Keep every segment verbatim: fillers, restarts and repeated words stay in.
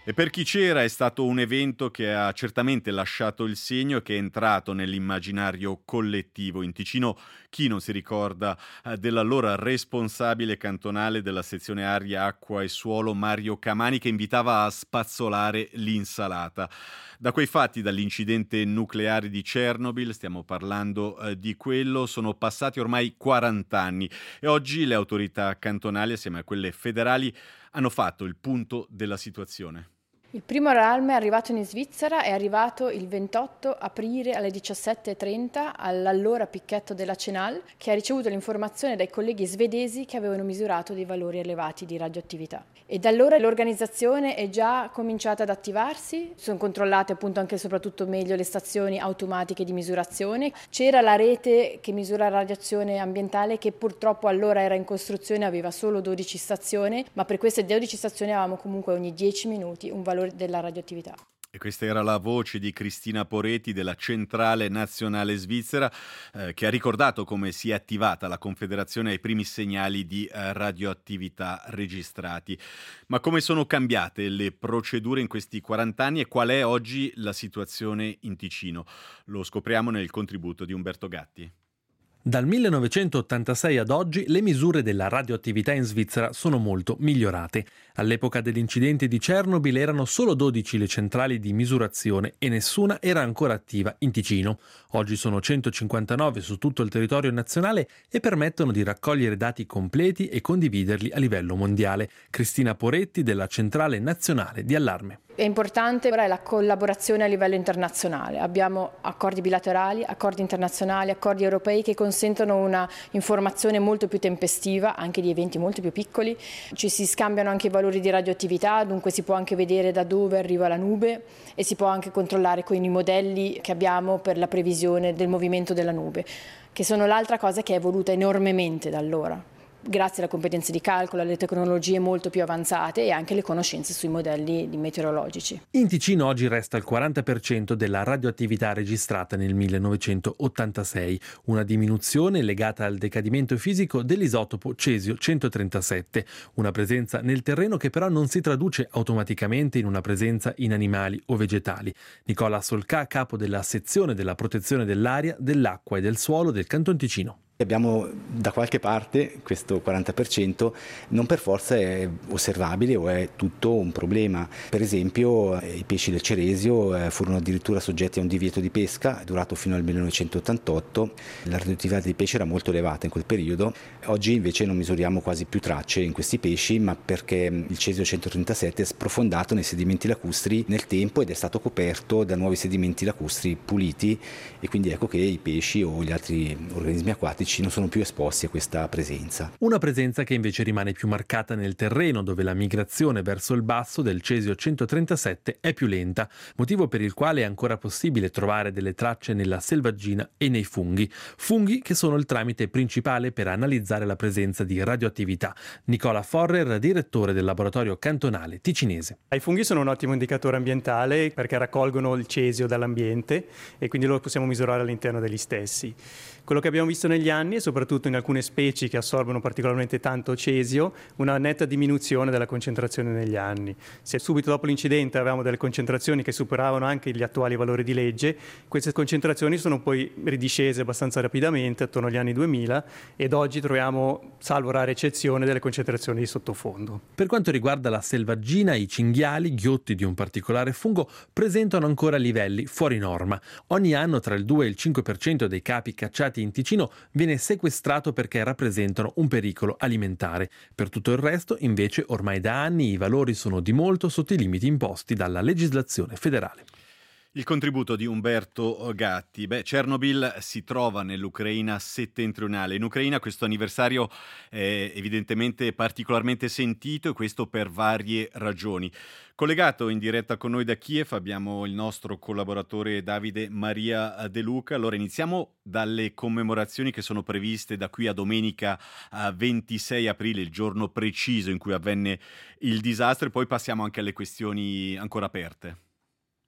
E per chi c'era è stato un evento che ha certamente lasciato il segno e che è entrato nell'immaginario collettivo. In Ticino chi non si ricorda eh, dell'allora responsabile cantonale della sezione aria, acqua e suolo Mario Camani, che invitava a spazzolare l'insalata. Da quei fatti, dall'incidente nucleare di Chernobyl, stiamo parlando eh, di quello, sono passati ormai quaranta anni e oggi le autorità cantonali assieme a quelle federali hanno fatto il punto della situazione. Il primo allarme è arrivato in Svizzera, è arrivato il ventotto aprile alle diciassette e trenta all'allora picchetto della Cenal, che ha ricevuto l'informazione dai colleghi svedesi che avevano misurato dei valori elevati di radioattività. E da allora l'organizzazione è già cominciata ad attivarsi, sono controllate appunto anche e soprattutto meglio le stazioni automatiche di misurazione. C'era la rete che misura la radiazione ambientale che purtroppo allora era in costruzione, aveva solo dodici stazioni, ma per queste dodici stazioni avevamo comunque ogni dieci minuti un valore della radioattività. E questa era la voce di Cristina Poretti della Centrale Nazionale Svizzera, eh, che ha ricordato come si è attivata la Confederazione ai primi segnali di eh, radioattività registrati. Ma come sono cambiate le procedure in questi quaranta anni e qual è oggi la situazione in Ticino? Lo scopriamo nel contributo di Umberto Gatti. Dal millenovecentottantasei ad oggi le misure della radioattività in Svizzera sono molto migliorate. All'epoca dell'incidente di Chernobyl erano solo dodici le centrali di misurazione e nessuna era ancora attiva in Ticino. Oggi sono centocinquantanove su tutto il territorio nazionale e permettono di raccogliere dati completi e condividerli a livello mondiale. Cristina Poretti della Centrale Nazionale di Allarme. È importante ora la collaborazione a livello internazionale. Abbiamo accordi bilaterali, accordi internazionali, accordi europei che consentono una informazione molto più tempestiva, anche di eventi molto più piccoli. Ci si scambiano anche i valori di radioattività, dunque si può anche vedere da dove arriva la nube e si può anche controllare con i modelli che abbiamo per la previsione del movimento della nube, che sono l'altra cosa che è evoluta enormemente da allora, grazie alle competenze di calcolo, alle tecnologie molto più avanzate e anche le conoscenze sui modelli meteorologici. In Ticino oggi resta il quaranta per cento della radioattività registrata nel millenovecentottantasei, una diminuzione legata al decadimento fisico dell'isotopo cesio centotrentasette, una presenza nel terreno che però non si traduce automaticamente in una presenza in animali o vegetali. Nicola Solcà, capo della sezione della protezione dell'aria, dell'acqua e del suolo del Canton Ticino. Abbiamo da qualche parte questo quaranta per cento non per forza è osservabile o è tutto un problema. Per esempio i pesci del Ceresio furono addirittura soggetti a un divieto di pesca durato fino al millenovecentottantotto. La radioattività dei pesci era molto elevata in quel periodo. Oggi invece non misuriamo quasi più tracce in questi pesci, ma perché il cesio centotrentasette è sprofondato nei sedimenti lacustri nel tempo ed è stato coperto da nuovi sedimenti lacustri puliti, e quindi ecco che i pesci o gli altri organismi acquatici non sono più esposti a questa presenza. Una presenza che invece rimane più marcata nel terreno, dove la migrazione verso il basso del cesio centotrentasette è più lenta, motivo per il quale è ancora possibile trovare delle tracce nella selvaggina e nei funghi. Funghi che sono il tramite principale per analizzare la presenza di radioattività. Nicola Forrer, direttore del laboratorio cantonale ticinese. I funghi sono un ottimo indicatore ambientale perché raccolgono il cesio dall'ambiente e quindi lo possiamo misurare all'interno degli stessi. Quello che abbiamo visto negli anni, e soprattutto in alcune specie che assorbono particolarmente tanto cesio, una netta diminuzione della concentrazione negli anni. Se subito dopo l'incidente avevamo delle concentrazioni che superavano anche gli attuali valori di legge, queste concentrazioni sono poi ridiscese abbastanza rapidamente attorno agli anni duemila ed oggi troviamo, salvo rare eccezione, delle concentrazioni di sottofondo. Per quanto riguarda la selvaggina, i cinghiali, ghiotti di un particolare fungo, presentano ancora livelli fuori norma. Ogni anno tra il due e il cinque per cento dei capi cacciati in Ticino viene sequestrato perché rappresentano un pericolo alimentare. Per tutto il resto, invece, ormai da anni i valori sono di molto sotto i limiti imposti dalla legislazione federale. Il contributo di Umberto Gatti. Beh, Chernobyl si trova nell'Ucraina settentrionale. In Ucraina questo anniversario è evidentemente particolarmente sentito, e questo per varie ragioni. Collegato in diretta con noi da Kiev abbiamo il nostro collaboratore Davide Maria De Luca. Allora iniziamo dalle commemorazioni che sono previste da qui a domenica ventisei aprile, il giorno preciso in cui avvenne il disastro, e poi passiamo anche alle questioni ancora aperte.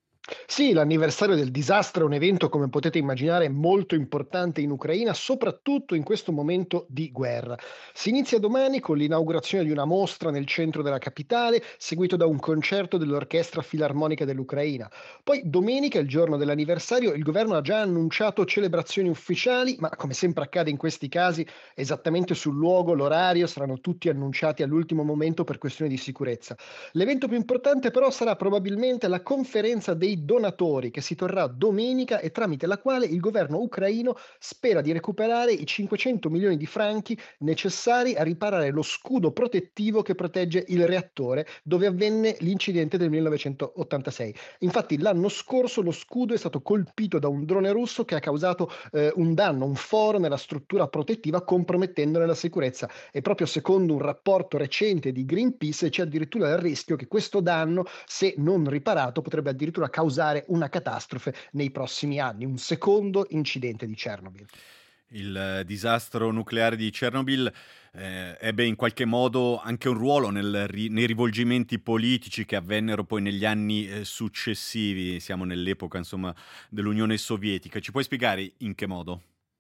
Sì, l'anniversario del disastro è un evento, come potete immaginare, molto importante in Ucraina, soprattutto in questo momento di guerra. Si inizia domani con l'inaugurazione di una mostra nel centro della capitale, seguito da un concerto dell'Orchestra Filarmonica dell'Ucraina. Poi domenica, il giorno dell'anniversario, il governo ha già annunciato celebrazioni ufficiali, ma come sempre accade in questi casi, esattamente sul luogo, l'orario, saranno tutti annunciati all'ultimo momento per questioni di sicurezza. L'evento più importante però sarà probabilmente la conferenza dei donatori che si terrà domenica e tramite la quale il governo ucraino spera di recuperare i cinquecento milioni di franchi necessari a riparare lo scudo protettivo che protegge il reattore dove avvenne l'incidente del millenovecentottantasei. Infatti l'anno scorso lo scudo è stato colpito da un drone russo che ha causato eh, un danno, un foro nella struttura protettiva compromettendone la sicurezza e proprio secondo un rapporto recente di Greenpeace c'è addirittura il rischio che questo danno, se non riparato, potrebbe addirittura causare una catastrofe nei prossimi anni, un secondo incidente di Chernobyl. Il eh, disastro nucleare di Chernobyl eh, ebbe in qualche modo anche un ruolo nel ri- nei rivolgimenti politici che avvennero poi negli anni eh, successivi. Siamo nell'epoca, insomma, dell'Unione Sovietica. Ci puoi spiegare in che modo?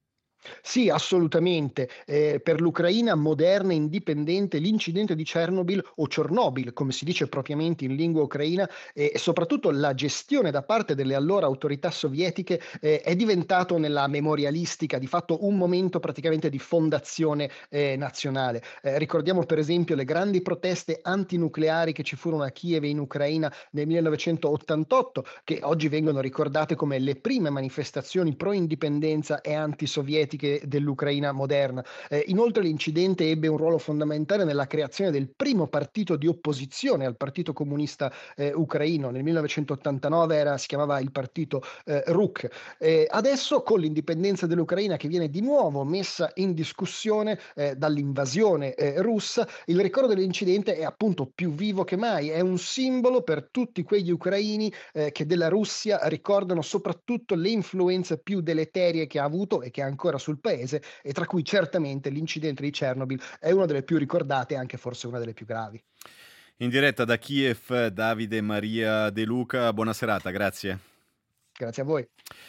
Sì, assolutamente. Eh, per l'Ucraina moderna e indipendente l'incidente di Chernobyl o Chernobyl, come si dice propriamente in lingua ucraina, eh, e soprattutto la gestione da parte delle allora autorità sovietiche eh, è diventato nella memorialistica di fatto un momento praticamente di fondazione eh, nazionale. Eh, ricordiamo per esempio le grandi proteste antinucleari che ci furono a Kiev e in Ucraina nel millenovecentottantotto, che oggi vengono ricordate come le prime manifestazioni pro-indipendenza e antisovietiche dell'Ucraina moderna. Eh, inoltre l'incidente ebbe un ruolo fondamentale nella creazione del primo partito di opposizione al Partito Comunista eh, Ucraino. Nel millenovecentottantanove era, si chiamava il partito eh, R U C. Eh, adesso con l'indipendenza dell'Ucraina che viene di nuovo messa in discussione eh, dall'invasione eh, russa, il ricordo dell'incidente è appunto più vivo che mai, è un simbolo per tutti quegli ucraini eh, che della Russia ricordano soprattutto le influenze più deleterie che ha avuto e che ha ancora sul paese, e tra cui certamente l'incidente di Chernobyl è una delle più ricordate e anche forse una delle più gravi. In diretta da Kiev, Davide Maria De Luca, buona serata, grazie. Grazie a voi.